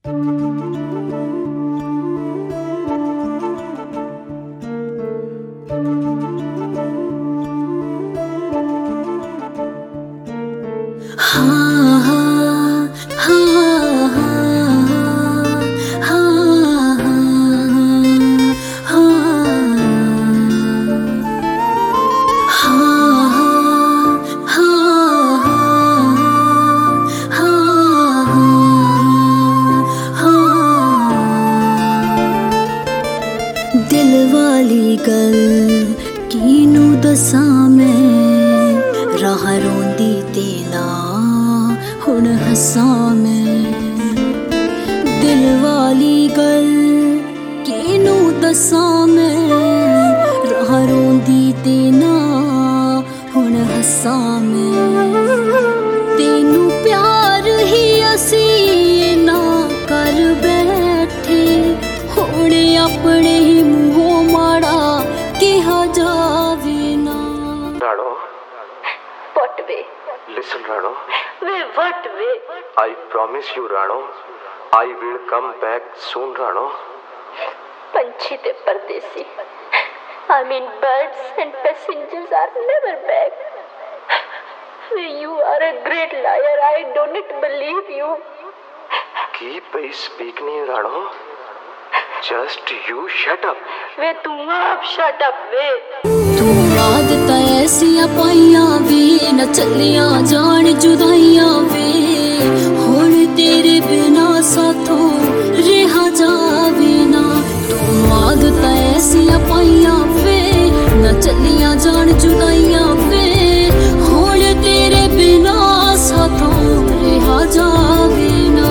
दिल वाली गल किनू दसां मैं, राह रोंदी ते ना हुण हसां मैं। दिल वाली गल किनू दसां मैं, राह रोंदी ते ना हुण हसां मैं। तेनू प्यार ही असी ना कर बैठे, हुण अपने ही मुँहों माड़ा कहा जावे ना। Rano What way? listen Rano, way what way? I promise you Rano, I will come back soon Rano. पंछी ते परदेसी, I mean birds and passengers are never back. You are a great liar, I don't believe you. Keep speaking Rano, just you shut up. वे तू आप shut up वे। तू आदतां ऐसियां पाइयां वे, न चलियां जान जुदाइयां वे, हुण तेरे बिना साथों रहा जावे ना। तू आदतां ऐसियां पाइयां वे, न चलियां जान जुदाइयां वे, हुण तेरे बिना साथों रहा जावे ना।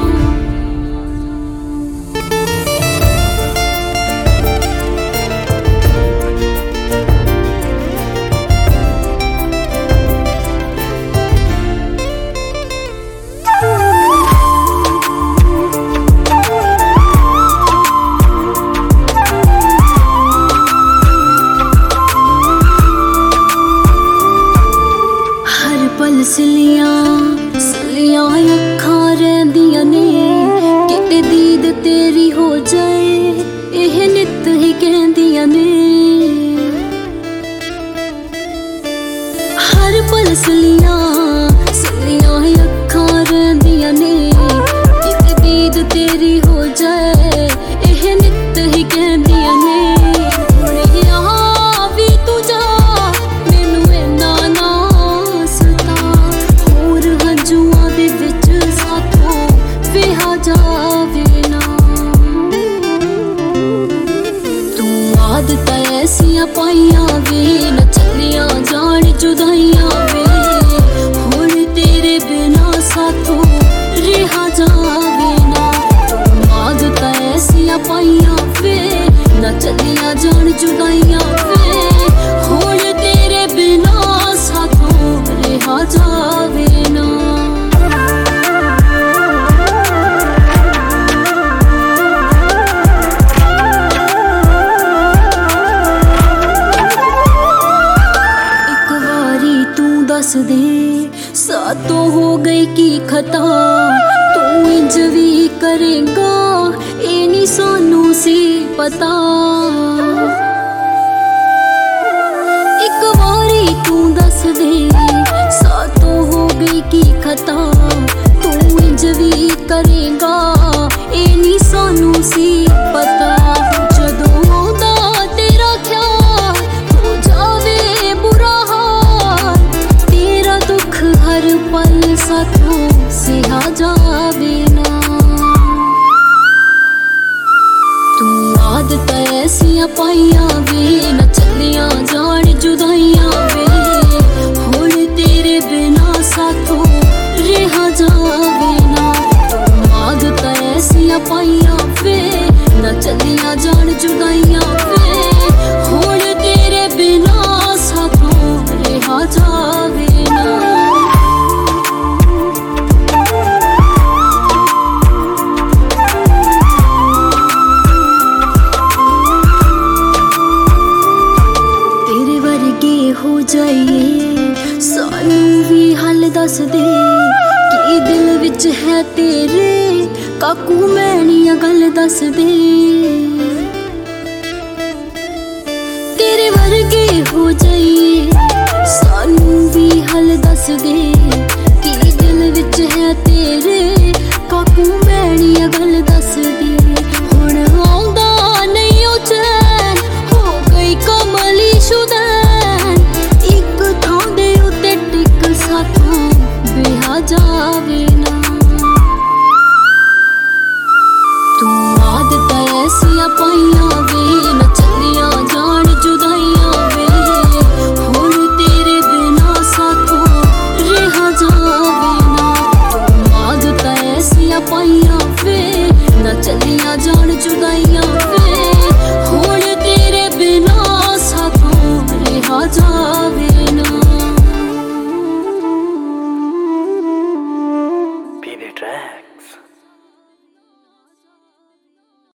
सलियां अखां रहिंदियां ने, किते दीद तेरी हो जाए एह नित ही कहंदियां ने। हर पल सलियां अखां रहिंदियां ने, किते दीद तेरी हो जाए एह नित ही कहंदियां ने। आदतां ऐसियां पाइयां वे, न चलियां जान जुदाइयां वे, हुण तेरे बिना साथों रहा जावे ना। आदतां ऐसियां पाइयां वे, न चलियां जान जुदाइयां वे, हुण तेरे बिना साथों रहा जावे ना। दस दे सातों हो गई की खता, तू इंज भी करेगा ये नहीं सानू सी पता। एक बारी तू दस दे सातों हो गई की खता, तू इंज भी करेगा ये नहीं सानू सी पता। जदों आउंदा तेरा ख्याल हो जावे बुरा हाल, तेरा दुख हर पल साथों सहा जावे ना। तू आदतां ऐसियां पाइयां वे, न चलियां जान जुदाइयां वे, हुण तेरे बिना साथों रहा जावे ना। तू आदतां ऐसियां पाइयां वे, न चलियां जान जुदाइयां वे, हुण तेरे बिना साथों रहा जावे ना। काकू मैनिया गल दस दे तेरे वर्गे हो जाइए सानू भी हल दस दे कि दिल विच है तेरे काकू मैनिया गल दस दे हुण आउंदा नहीं ओ चैन हो गई कमली शुदैन एक थां दे उत्ते टिक साथों बेहा जावे ना तू आदत ऐसियां पाइयां वे न चलियां जान जुदाइयां वे हुण तेरे बिना साथों रहा जावे ना तू आदत ऐसियां पाइयां वे न चलियां जान जुदाइयां वे